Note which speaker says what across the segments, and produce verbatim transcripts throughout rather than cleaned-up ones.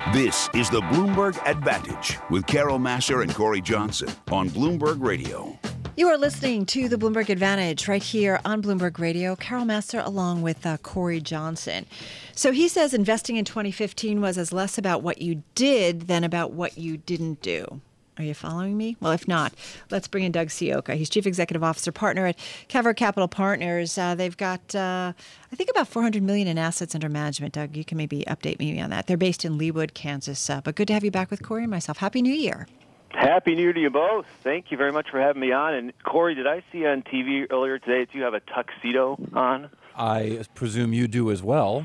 Speaker 1: This is the Bloomberg Advantage with Carol Massar and Corey Johnson on Bloomberg Radio.
Speaker 2: You are listening to the Bloomberg Advantage right here on Bloomberg Radio. Carol Massar along with uh, Corey Johnson. So he says investing in twenty fifteen was as less about what you did than about what you didn't do. Are you following me? Well, if not, let's bring in Doug Sioka. He's Chief Executive Officer Partner at Cavor Capital Partners. Uh, they've got, uh, I think, about four hundred million dollars in assets under management. Doug, you can maybe update me on that. They're based in Leawood, Kansas. Uh, but good to have you back with Corey and myself. Happy New Year.
Speaker 3: Happy New Year to you both. Thank you very much for having me on. And, Corey, did I see on T V earlier today that you have a tuxedo on?
Speaker 4: I presume you do as well.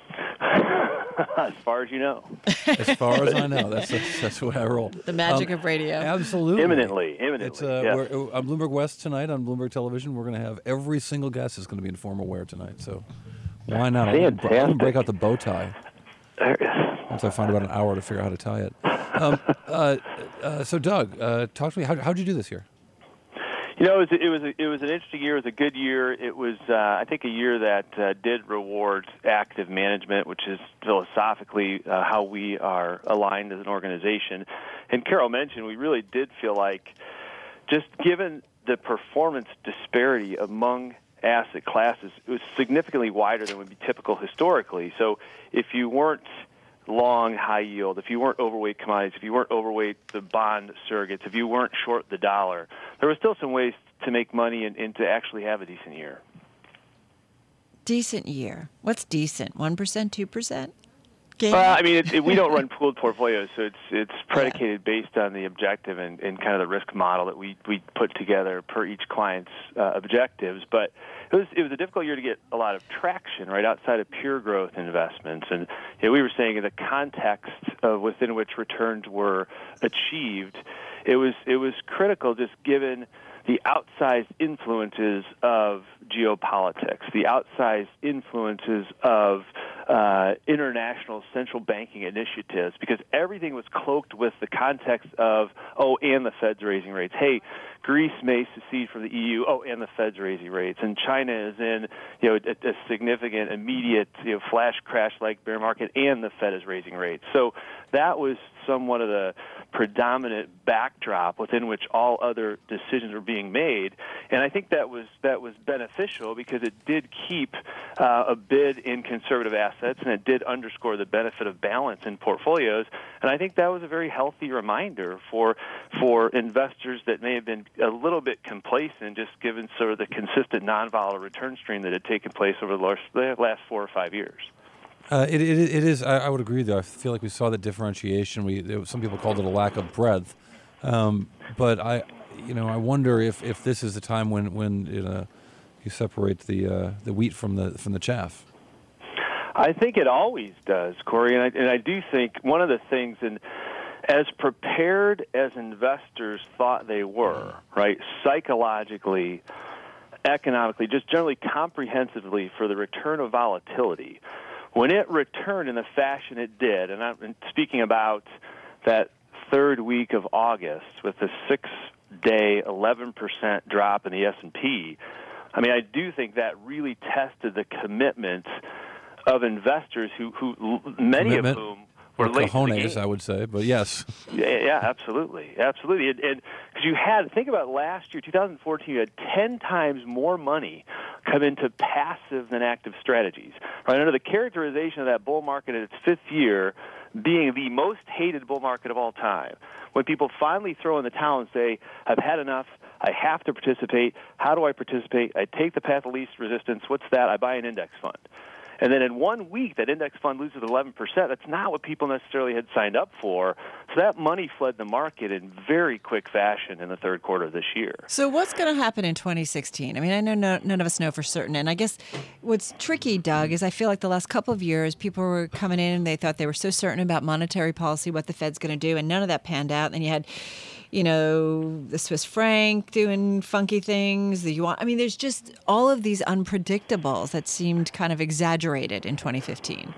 Speaker 3: As far as you know.
Speaker 4: As far as I know. That's that's, that's what I roll.
Speaker 2: The magic
Speaker 4: um,
Speaker 2: of radio.
Speaker 4: Absolutely.
Speaker 3: Imminently. Imminently.
Speaker 4: It's, uh,
Speaker 3: yes.
Speaker 4: we're, on Bloomberg West tonight, on Bloomberg Television, we're going to have every single guest is going to be in formal wear tonight. So why not? I'm going to break out the bow tie. Once I find about an hour to figure out how to tie it. Um, uh, uh, so, Doug, uh, talk to me. How did you do this year?
Speaker 3: You know, it was, it was it was an interesting year. It was a good year. It was, uh, I think, a year that uh, did reward active management, which is philosophically uh, how we are aligned as an organization. And Carol mentioned we really did feel like, just given the performance disparity among asset classes, it was significantly wider than would be typical historically. So if you weren't long high yield, if you weren't overweight commodities, if you weren't overweight the bond surrogates, if you weren't short the dollar, there were still some ways to make money and, and to actually have a decent year.
Speaker 2: Decent year. What's decent? one percent, two percent?
Speaker 3: Well, I mean, it, it, we don't run pooled portfolios, so it's it's predicated yeah. based on the objective and, and kind of the risk model that we, we put together per each client's uh, objectives. But it was it was a difficult year to get a lot of traction right outside of pure growth investments. And you know, we were saying in the context of within which returns were achieved, it was it was critical just given the outsized influences of geopolitics, the outsized influences of uh, international central banking initiatives, because everything was cloaked with the context of, oh, and the Fed's raising rates. Hey, Greece may secede from the E U, oh, and the Fed's raising rates. And China is in, you know, a, a significant, immediate, you know, flash crash-like bear market, and the Fed is raising rates. So that was somewhat of the predominant backdrop within which all other decisions were being made. And I think that was that was beneficial because it did keep uh, a bid in conservative assets, and it did underscore the benefit of balance in portfolios. And I think that was a very healthy reminder for for investors that may have been a little bit complacent, just given sort of the consistent non-volatile return stream that had taken place over the last, the last four or five years.
Speaker 4: Uh, it, it, it is. I, I would agree, though. I feel like we saw the differentiation. We there, some people called it a lack of breadth, um, but I, you know, I wonder if, if this is the time when when you, know, you separate the uh, the wheat from the from the chaff.
Speaker 3: I think it always does, Corey, and I, and I do think one of the things, and as prepared as investors thought they were, right, psychologically, economically, just generally comprehensively for the return of volatility. When it returned in the fashion it did, and I'm speaking about that third week of August with the six-day eleven percent drop in the S and P, I mean, I do think that really tested the commitment of investors who, who many
Speaker 4: commitment.
Speaker 3: of whom were
Speaker 4: or
Speaker 3: late to the
Speaker 4: cojones,
Speaker 3: game.
Speaker 4: I would say, but yes.
Speaker 3: Yeah, yeah, absolutely, absolutely. And because you had, think about last year, two thousand fourteen, you had ten times more money come into passive than active strategies. Right under the characterization of that bull market in its fifth year being the most hated bull market of all time, when people finally throw in the towel and say, "I've had enough. I have to participate. How do I participate? I take the path of least resistance. What's that? I buy an index fund." And then in one week, that index fund loses eleven percent. That's not what people necessarily had signed up for. So that money fled the market in very quick fashion in the third quarter of this year.
Speaker 2: So what's going to happen in twenty sixteen? I mean, I know no, none of us know for certain. And I guess what's tricky, Doug, is I feel like the last couple of years, people were coming in and they thought they were so certain about monetary policy, what the Fed's going to do, and none of that panned out. And you had, you know, the Swiss franc doing funky things, the yuan. I mean, there's just all of these unpredictables that seemed kind of exaggerated in twenty fifteen.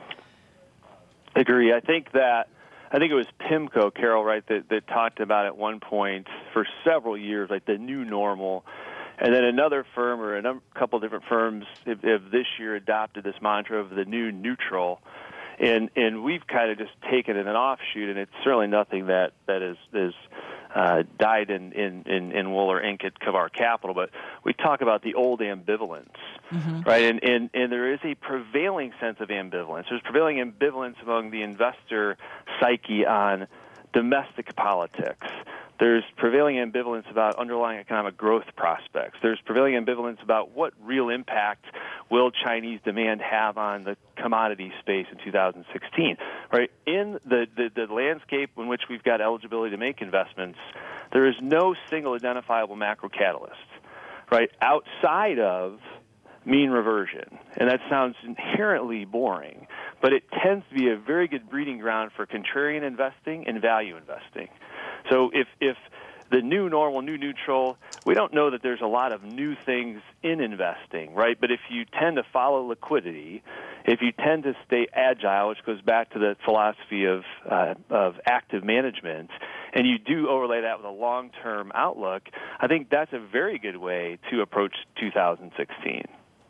Speaker 3: I agree. I think that, I think it was PIMCO, Carol, right, that, that talked about at one point for several years, like the new normal. And then another firm or a number, couple different firms have, have this year adopted this mantra of the new neutral. And and we've kind of just taken it an offshoot, and it's certainly nothing that, that is, is uh, dyed in, in, in, in wool or ink at Kavar Capital, but we talk about the old ambivalence, mm-hmm. right? And, and, and there is a prevailing sense of ambivalence. There's prevailing ambivalence among the investor psyche on domestic politics. There's prevailing ambivalence about underlying economic growth prospects. There's prevailing ambivalence about what real impact will Chinese demand have on the commodity space in two thousand sixteen. Right? In the, the, the landscape in which we've got eligibility to make investments, there is no single identifiable macro catalyst, right, outside of mean reversion. And that sounds inherently boring, but it tends to be a very good breeding ground for contrarian investing and value investing. So if, if the new normal, new neutral, we don't know that there's a lot of new things in investing, right? But if you tend to follow liquidity, if you tend to stay agile, which goes back to the philosophy of, uh, of active management, and you do overlay that with a long-term outlook, I think that's a very good way to approach two thousand sixteen.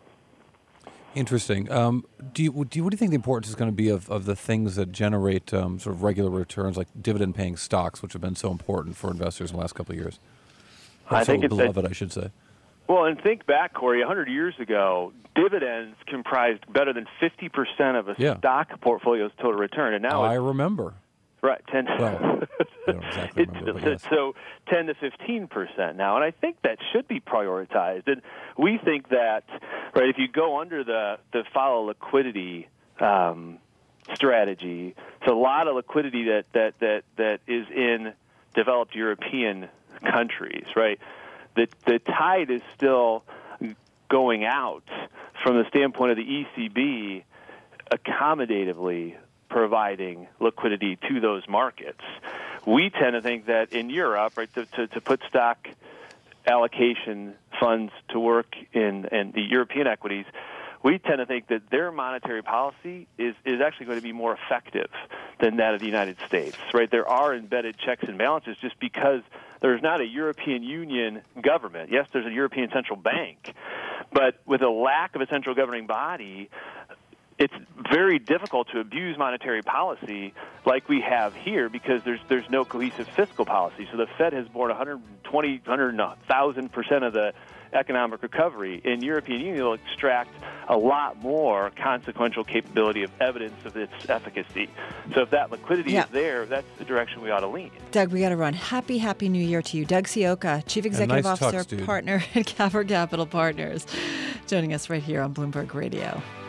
Speaker 4: Interesting. Um, do you, do you, what do you think the importance is going to be of, of the things that generate um, sort of regular returns, like dividend-paying stocks, which have been so important for investors in the last couple of years? Or
Speaker 3: I
Speaker 4: so
Speaker 3: think it's
Speaker 4: beloved,
Speaker 3: a,
Speaker 4: I should say.
Speaker 3: Well, and think back, Corey, one hundred years ago, dividends comprised better than fifty percent of a
Speaker 4: yeah.
Speaker 3: stock portfolio's total return, and now
Speaker 4: I
Speaker 3: it's,
Speaker 4: remember.
Speaker 3: Right, ten.
Speaker 4: Well, I don't exactly remember, but yes.
Speaker 3: So ten to fifteen percent now, and I think that should be prioritized. And we think that, right, if you go under the the follow liquidity um, strategy, it's a lot of liquidity that that that that is in developed European countries, right? The the tide is still going out from the standpoint of the E C B accommodatively providing liquidity to those markets. We tend to think that in Europe, right, to, to, to put stock allocation funds to work in, in the European equities, we tend to think that their monetary policy is, is actually going to be more effective than that of the United States, right? There are embedded checks and balances just because there's not a European Union government. Yes, there's a European Central Bank, but with a lack of a central governing body, it's very difficult to abuse monetary policy like we have here because there's there's no cohesive fiscal policy. So the Fed has borne one hundred twenty, one hundred thousand percent of the economic recovery. In European Union, will extract a lot more consequential capability of evidence of its efficacy. So if that liquidity
Speaker 2: yeah.
Speaker 3: is there, that's the direction we ought to lean.
Speaker 2: Doug, we got to run. Happy, happy New Year to you. Doug Sioka, Chief Executive
Speaker 4: nice
Speaker 2: Officer,
Speaker 4: tux,
Speaker 2: partner at Kavar Capital Partners, joining us right here on Bloomberg Radio.